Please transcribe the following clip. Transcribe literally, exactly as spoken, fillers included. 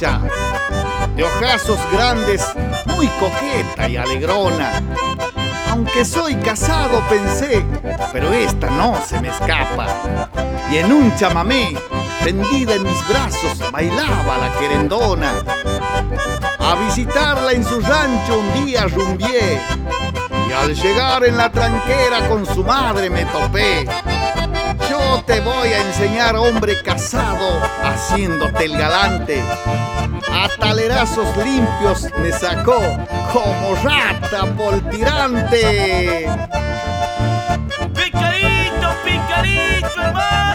muchacha, de ojazos grandes, muy coqueta y alegrona. Aunque soy casado pensé, pero esta no se me escapa. Y en un chamamé, tendida en mis brazos, bailaba la querendona. A visitarla en su rancho un día rumbié, y al llegar en la tranquera con su madre me topé. Yo te voy a enseñar, hombre casado, haciéndote el galante. A talerazos limpios me sacó como rata por tirante. ¡Picadito, picadito, hermano!